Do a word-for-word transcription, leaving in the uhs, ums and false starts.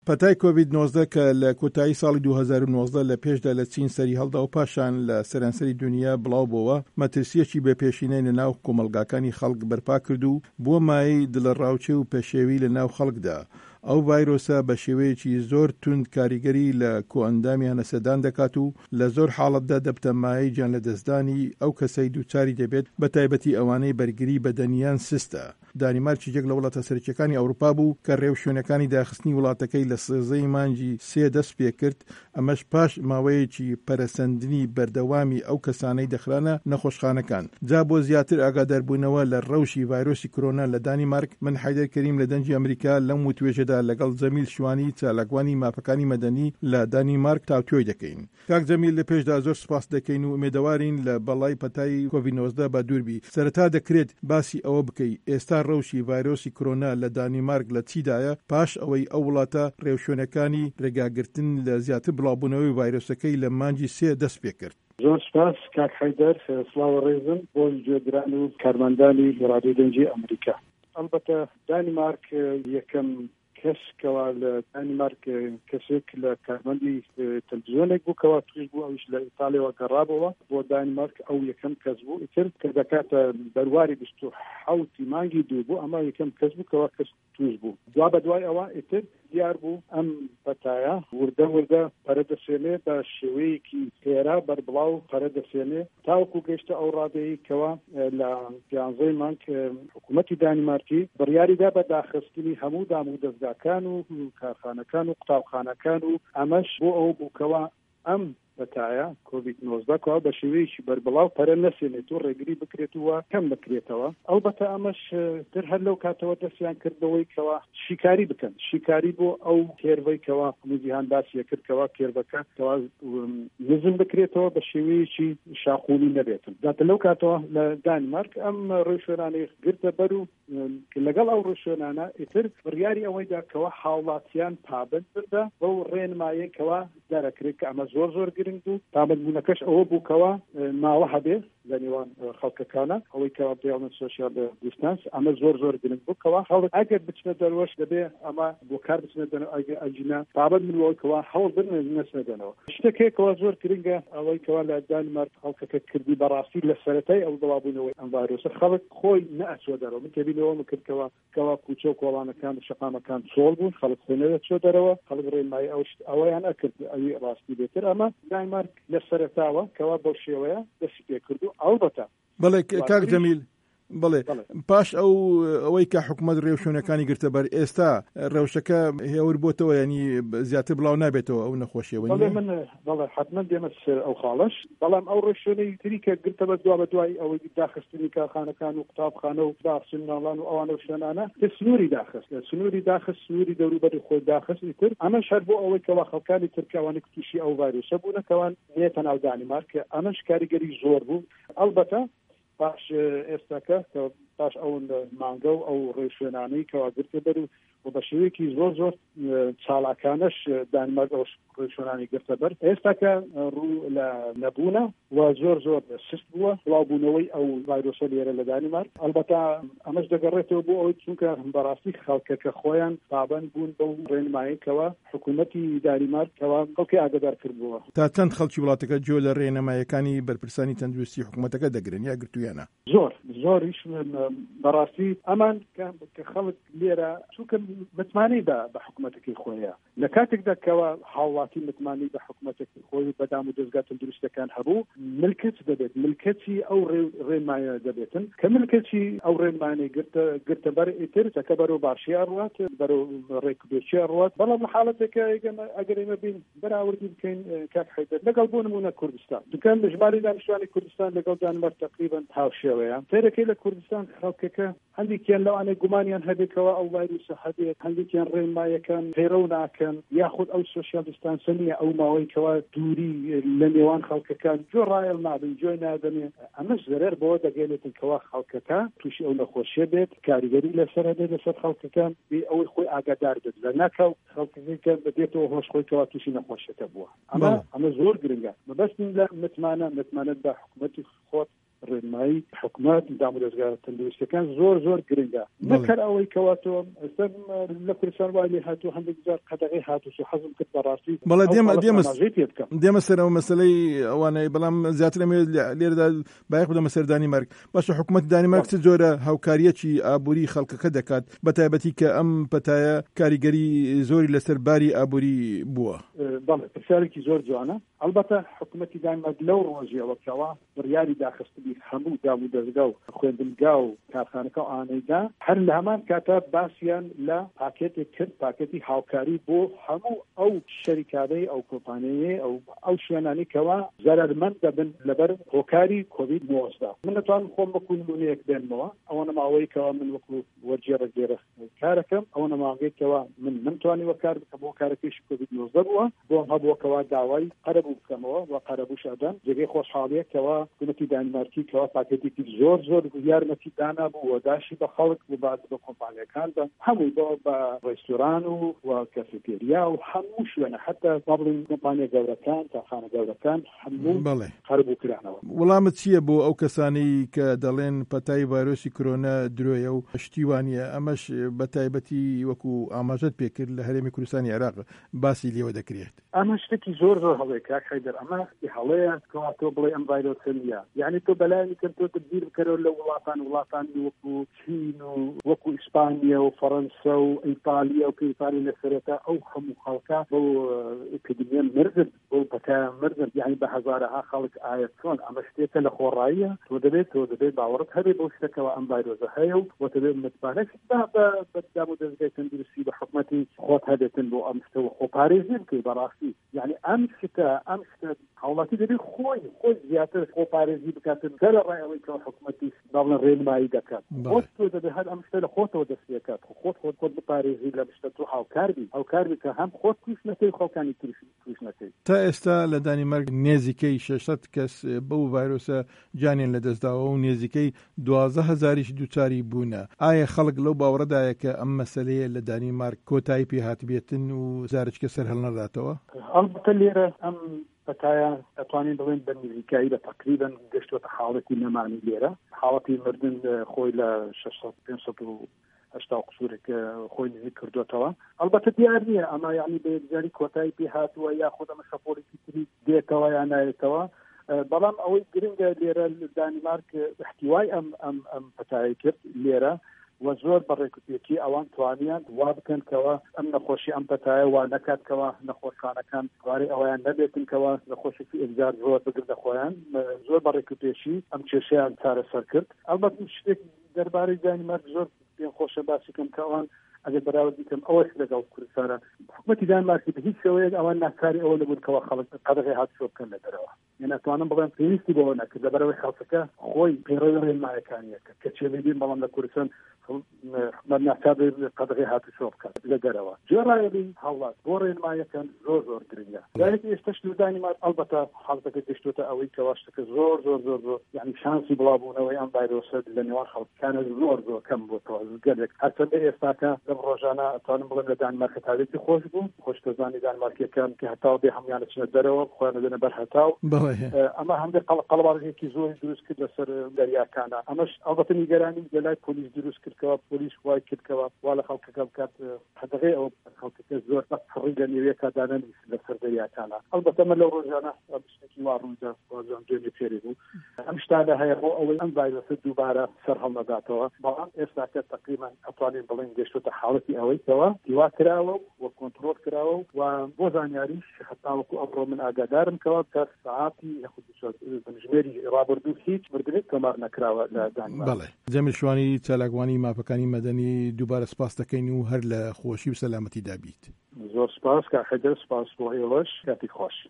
پەتای کۆڤید نۆزدە کە لە کۆتایی ساڵی دوو هەزار و نۆزدە لە پێشدا لە چین سەری هەڵدا و پاشان لە سەرانسەری دنیا بڵاو بووە، مەترسیەکی بێپێشینەی لە ناو کۆمەلگاکانی خەڵک بەرپا کرد و بووە مایەی دڵەڕاوچێ و پێشێوی لە ناو خەڵکدا. ئەو ڤایرۆسە بە شێوەیەکی زۆر توند کاریگەری لە کۆئەندامیانە سەدان دەکات و لە زۆر حاڵەتدا دەبتە مایەی گیان لە دەستدانی ئەو کەسەی دووچاری دەبێت، بە تایبەتی ئەوانەی بەرگری بەدەنیان سستە. دانیمارکی یەک لە وڵاتە سەرکیەکانی ئەوروپا بوو کە ڕێو شوێنەکانی داخستنی وڵاتەکەی لە سێزەی مانگی سێ دەست پێ کرد، ئەمەش پاش ماوەیەکی پەرەسەندنی بەردەوامی ئەو کەسانەی دەخرانە نەخۆشخانەکان. جا بۆ زیاتر ئاگاداربوونەوە لە ڕەوشی ڤایرۆسی کۆرۆنا لە دانیمارک، من حەیدەر کەریم لە دەنجی ئەمریکا لەم وتوێژەدا لەگەڵ جەمیل شوانی چالاکوانی ماپەکانی مەدەنی لە دانیمارک تاوتوێی دەکەین. کاک جەمیل، لە پێشدا زۆر سپاس دەکەین و ئومێدەوارین لە بەڵای پەتای کۆڤید نۆزدە بە دووربی. سەرەتا دەکرێت باسی ئەوە بکەی ئێستا ڕەوشی ڤایرۆسی کۆرۆنا لە دانیمارک لە چیدایە پاش ئەوەی ئەو وڵاتە ڕێوشوێنەکانی ڕێگاگرتن لە زیاتر بڵاوبوونەوەی ڤایرۆسەکەی لە مانگی سێ دەست پێ کرد. زۆر سپاس کاک حەیدەر، سڵاو ڕێزم بۆ گوێگران و کارمەندانی ڕادیۆ دەنجی ئەمریکا. ئەلبەتە دانیمارک یەکەم کەس کەوا لە دانیمارک کەسێک لە کارمەندی تەلڤیزیۆنێک بوو کەوا توش بوو، ئەوش لە ئیتاڵیەوە گەڕابەوە بۆ دانیمارک. ئەو یەکەم کەس بوو ئیتر کە دەکاتە بەرواری بیست و حەوتی مانگی دوو بوو، ئەمە یەکەم کەس بوو کەوا کەس توش بوو. دوا بە دوای ئەوە ئیتر دیار بوو ئەم پەتایە وردە وردە پەرەدەسێنێ بە شێوەیەکی خێرا بەربڵاو پەرەدەسێنێ تاوەکو گەیشتە ئەو ڕادەیە کەوا لە پیانزەی مانگ حکوومەتی دانیمارکی بڕیاریدا بە داخستنی هەموو دام و دەستگاکان و کارخانەکان و قوتابخانەکان و ئەمەش بۆ ئەو بووکەوە ئەم پەتایە کۆڤید نۆزدە کەوا بە شێوەیەکی بەربڵاو پەرە نەسێنێت و ڕێگری بکرێتەوە کەم بکرێتەوە. ئەلبەتە ئەمەش تر هەر لەو کاتەوە دەستیان کردەوەی کەوا شیکاری بکەن، شیکاری بۆ ئەو کێرڤەی کەوا موزیهان باسیە کردکەوە کێرڤەکە کەوا نزم بکرێتەوە بە شێوەیەکی شاخوونی نەبێتن. داتە لەو کاتەوە لە دانیمارک ئەم ڕێوشوێنانەی گرتە بەر و لەگەڵ ئەو ڕێوشوێنانە ئیتر بڕیاری ئەوەیدا کەوا هاوڵاتیان پابند بردە بەو ڕێنمایە کەوا دەرەکرێت کە ئەمە زۆر زۆر گرنگ و پابندبوونەکەش ئەوە بووکەوە ماوە هەبێ لە نێوان خەڵکەکانە، ئەوەی کەوا پێڵن سۆشیال دیستانس، ئەمە زۆر زۆر گرنگ بووکەوە خەڵک ئەگەر بچنە دەروەش دەبێ ئەمە بۆ کار بچنە دەنەوە ئەجینە پابند منەوەی کەوا هەوڵ بن نەچنە دەنەوە. شتێکێکەوە زۆر گرنگە ئەوەی کەوا لە دانیمارک خەڵکەکە کردی بەڕاستی لە سەرەتای ئەو بڵاوبوونەوەی ئەم ڤایرۆسە خەڵک خۆی نەئەچوە دەرەوە. من تێبینەوە مکردکەوە کەوا کوچە و کۆڵانەکان و شەقامەکان چۆڵ بوون، خەڵک خۆنەوە چۆ دەرەوە، خەڵک ڕێنمایی ئەو ئەوەیان ئەکرد ئەوی ڕاستی بێتر. ئەمە دانیمارک لە سەرەتاوە کەوا بەو شێوەیە دەستی پێ کرد و ئەلبەتە بەڵێ کاک جەمیل، بڵێ پاش ئەو ئەوەی کە حکوومەت ڕێوشوێنەکانی گرتە بەر ئێستا ڕەوشەکە هێور بۆتەوە، ینی زیاتر بڵاو نابێتەوە ئەو نەخۆشیەوە. من بەڵێ حتمما دێمە سەر ئەو خاڵەش، بەڵام ئەو ڕێوشوێنەی تری کە گرتە بەر دوا بە دوای ئەوەی داخستنی کارخانەکان و قوتابخانە و داخستنی ناڵان و ئەوانە شوێنانە سنووری داخست سنووری داخست سنووری دەوروبەری خۆی داخست ئیتر ئەمەش هەر بۆ ئەوەی کەوا خەڵکانی ترکیەوانی تووشی ئەو ڤایرۆسە بوونەکەوان نێتە ناو دانیمارک، کە ئەمەش کاریگەری زۆر بوو. ئەلبەتە باش ئێستاکە کە باش ئەو مانگە و ئەو ڕێوشوێنانەی کەوا گرتە بەر و بە شێوەیەکی زۆر زۆر چالاکانەش دانیمارک ئەو ڕێوشوێنانی گرتە بەر. ئێستاکە ڕوو لە نەبوونە و زۆر زۆر سست بووە بڵاوبوونەوەی ئەو ڤایرۆسە لێرە لە دانیمارک. ئەلبەتە ئەمەش دەگەڕێتەوە بۆ ئەوەی چونکە بەڕاستی خەڵکەکە خۆیان پابند بوون بەو ڕێنماییەکەوە حکوومەتی دانیمارکەوە خەڵکی ئاگادار کردبووە. تا چەند خەڵکی وڵاتەکە جۆ لە ڕێنماییەکانی بەرپرسانی تەندروستی حکوومەتەکە دەگرن یا گرتوویانە؟ زۆر زۆریش بەڕاستی ئەمان کە خەڵک لێرە چونکە متمانی بە بە حکوومەتەکەی خۆیە لە کاتێکدا کەوا هاوڵاتی متمانی بە حکوومەتەکەی خۆی بەدام و دەستگا تەندروستەکان هەبوو ملکەت دەبێت، ملکەتی ئەو ڕێنمایە دەبێتن کە ملکەتی ئەو ڕێنمانەی گرتە گرتە بەر ئیتر چەکە بەرەو باشی ئەڕوات بەرەو ڕێکوپێکی ئەڕوات. بەڵام لە حاڵەتێکە ئەگەر ئێمە بین بەراوردی بکەین کاک حەیدەر لەگەڵ بۆ نمونە کوردستان دوکان ژماری دانیشتوانی کوردستان لەگەڵ دانمارک تقریبا هاوشێوەیە. سێرەکەی لە کوردستان خەڵکەکە هەندێکیان لەوانەیە گومانیان هەبێتەوە ئەو ڤایرۆسە هەبێت، هەندێکیان ڕێنمایەکان پەیڕەو ناکەن یاخود ئەو سۆشیال دیستانسە نییە، ئەو ماوەی کەوا دووری لە نێوان خەڵکەکان جۆ ڕایەڵ نابن جۆی نادەنێ. ئەمەش زەرەر بەوە دەگەێنێتن کەوا خەڵکەکە تووشی ئەو نەخۆشیە بێت، کاریگەری لەسەر هەبێت لەسەر خەڵکەکان بێ ئەوەی خۆی ئاگادار بێت لە ناکەو خەڵکەکە بێتەوە هۆش خۆی کەوا تووشی نەخۆشیەکە بووە. ئەمە ئەمە زۆر گرنگە. مەبەستین لە متمانە متمانەت بە حکوومەتی خۆت ڕێنمایی حکومەت دام و دەستگا تەندروستیەکان زۆر زۆر گرنگە نەکەر ئەوەی کەواتۆ ئێستا لە کوردستان وای لێ هاتوو هەندێک جار قەدەغی هاتووس و حەزم کرد بەڕاستی بەڵێ دێمە دێمە دێمە سەرەوە مەسەلەی ئەوانەی بەڵام زیاتر ئەمێ لێرەدا بایەخ بدەمە سەر دانیمارک باشە حکوومەتی دانیمارک چ جۆرە هاوکاریەکی ئابووری خەڵکەکە دەکات بەتایبەتی کە ئەم پەتایە کاریگەری زۆری لەسەر باری ئابووری بووە بەڵێ پرسیارێکی زۆر جوانە ئەلبەتە حکوومەتی دانیمارک لەو ڕۆژیەوە کەوا بڕیاری داخستنی هەموو دام و دەستگا و خوێندنگا و کارخانەکە و ئانەیدا هەر لە هەمان کاتە باسییان لە پاکێتێک کرد پاکێتی هاوکاری بۆ هەموو ئەو شەریکانەی ئەو کۆمپانیایە ئەو ئەو شوێنانی کەوا زەرمەند دەبن لەبەر هۆکاری کۆڤید نۆزدە من نەتوانم خۆم بەکو نمونەیەک بێنمەوە ئەوە نەماوەی کەوا من وەکو وەرجێڕە گێرە کارەکەم ئەوە نەماوەیەک کەوا من نەمتوانی وەکار بکەم بۆ کارەکەیشی کۆڤید نۆزدە بووە بۆم هەبووەکەوا داوای قەرەبوو بکەمەوە و قەرەبووش ئەدەن جێگەی خۆشحاڵیەکەوە حکوومەتی دانیمارکی کەوا پاکێتێکی زۆر زۆر یارمەتی دانا بوو و داشی بە خەڵک و بعد بە کۆمپانیەکان بە هەمووی بۆ بە ڕێستوران و و کەفێتێریا و هەموو شوێنە حتا بڵین کۆمپانیا گەورەکان تاخانە گەورەکان هەموو قەرەبوو کرانەوە وەڵامت چییە بۆ ئەو کەسانی کە دەڵێن پەتای ڤایرۆسی کۆرۆنا درۆیە و شتیوانیە ئەمەش بەتایبەتی وەکو ئاماژەت پێکرد لە هەرێمی کوردستانی عێراق باسی لێوە دەکرێت ئەمە شتێکی زۆر زۆر هەڵەیە کاک حەیدەر ئەمە هەڵەیە کەوا تۆ بڵێ ئەم ڤایرۆسە نیە یعنی تۆ بەلایانی کەم تۆ تبدیل بکەرەوە لە وڵاتان وڵاتانی وەکو چین و وەکو ئیسپانیا و فەڕەنسا و ئیتالیا و کەیفانی لەسەرەتا ئەو هەموو خەڵکە بۆ ئپیدمیە مردن بۆ پەتایە مردن یعنی بە هەزارەها خەڵک ئایا چۆن ئەمە شتێکە لە خۆڕاییە تۆ دەبێت تۆ دەبێت باوەڕت هەبێت بۆ شتەکەەوە ئەم ڤایرۆسە هەیە و وە دەبێت متمانەت بە دام و دەستگای تەندروستی بە حکومەتی خۆت هەبێتن بۆ ئەم شتەوە خۆپارێزی بکەی بەڕاستی یعنی ئەم شتە ئەم شتە هەوڵاتی دەبێت خۆی خۆی زیاتر خۆپارێزی بکاتن گەر ڕایەوەی کە حکومەتی داڵن ڕێنمایی دەکات خۆت تۆ دەبێت هەر ئەم شتە لە خۆتەوە دەستیەکات خۆت خۆت خۆت بپارێزی لە شتە تۆ هاوکاربی هاوکاربی کە هەم خۆت توش نەکەی خەڵکانی توش نەکەی تا ئێستا لە دانیمارک نێزیکەی شەشسەد کەس بەو ڤایرۆسە جانیان لەدەستداوە و نێزیکەی دوازدە هەزاریش دووچاری بوونە ئایا خەڵک لەو باوەڕەدایە کە ئەم مەسەلەیە لە دانیمارک کۆتایی پێهاتبێتن و زارچکە سەر هەڵنەداتەوە ئەڵبەتە لێرە ئەم پەتایە ئەتوانین بڵێن بە نزیکایی بە تەقریبەن گەشتوەتە حاڵەتی نەمانی لێرە حاڵەتی مردن خۆی لە شەشسەد پێنجسەد و هەشتا قسوورێک خۆی نزیک کردوێتەوە ئەلبەتە دیار نییە ئەمە یعنی بێجاری کۆتایی پێ هاتووە یا خۆ ئەمە شەپۆڵێکی تری دێتەوە یان نایێتەوە بەڵام ئەوەی گرنگە لێرە دانیمارک احتیوای ئەم ئەم ئەم پەتایی کرد لێرە و زۆر بەڕێکوتێکی ئەوان توانیان وا بکەن کەەوە ئەم نەخۆشی ئەم پەتایە وا نەکاتکەوە نەخۆشخانەکان وارەی ئەویان نەبێتن کەەوە نەخۆشێکی ئەجار زۆر بگردە خۆیان زۆر بەڕێکوتێشی ئەم کێشەیان چارەسەر کرد ئەلبەت شتێک دەربارەی دانیمارک زۆر پێم خۆشە باسیکەم کە ئەوان ئەگەر بەراورد بکەم ئەوەش لەگەڵ کوردستانە حکومەتی دانمارکی بە هیچ شێوەیەک ئەوان ناکاری ئەوە لەبوون کەەوە خەڵک قەدەغی هاتووە بکەن لە دەرەوە یعنی ئەتوانم بڵێم پێویستی بەوە نەکرد لەبەرەوەی خەڵکەکە خۆی پەیڕەوی ڕێنمایەکانیە کە چێبێبین بەڵام لە کوردستان حکومەت ناکابێ قەدەغی هاتووە بکات لە دەرەوە جێڕایەڵی هەوڵات بۆ ڕێنمایەکان زۆر زۆر گرنگە دایەتی ئێستاش لە دانیمارک ئەلبەتە حاڵەتەکە گەشتوتە ئەوەی کەوا شتەکە زۆر زۆر زۆر زۆر یعنی شانسی بڵاوبوونەوەی ئەم ڤایرۆسە لە نێوان خەڵکانە زۆر زۆر کەم بووەوە گەلێک هەرچەندە ئێستاکە لەم ڕۆژانە ئەتوانم بڵێم لە دانمارک تاوێتی خۆش بوو خۆشکەزانی دانمارکیەکان کە هەتاو بێ هەمویانە چنە دەرەوە خۆیان دەنە بەر هەتاو ئەمە هەندێک قەڵەباڕێکی زۆری دروست کرد لەسەر دەریاکانە ئەمەش ئەلبەتە نیگەرانی گەلای پۆلیس دروست کردکەوە پۆلیس وای کردکەوە وا لە خەڵکەکە بکات قەدەغی ئەوە خەڵکەکە زۆر بەفڕی لە نێوەیەکە دانەن لەسەر دەریاکانە ئەلبەتە من لەو ڕۆژانە شتێکی وا ڕوویدا وازان دوێنێ فێری بوو ئەم شتانە هەیە بۆ ئەوەی ئەم ڤایرۆسە دووبارە سەر هەڵنەداتەوە بەڵام ئێستاکە تقریبان ئەتوانین بڵێن گەشتوتە حاڵەتی ئەوەی کەەوە دیوا کراوە و کۆنتڕۆل کراوە و بۆ زانیاریش هەتاوەکو ئەمڕۆ من ئاگادارم کەەوە کە ساعاتی بنژمێری ڕابردوو هیچ مردنێک تۆمار نەکراوە لە دانمارک. بەڵێ جەمیل شوانی چالاکوانی ماپەکانی مەدەنی دووبارە سپاس دەکەین و هەر لە خۆشی و سەلامەتی دابیت. زۆر سپاس کاک حەیدەر سپاس بۆ ئێوەش کاتی خۆش.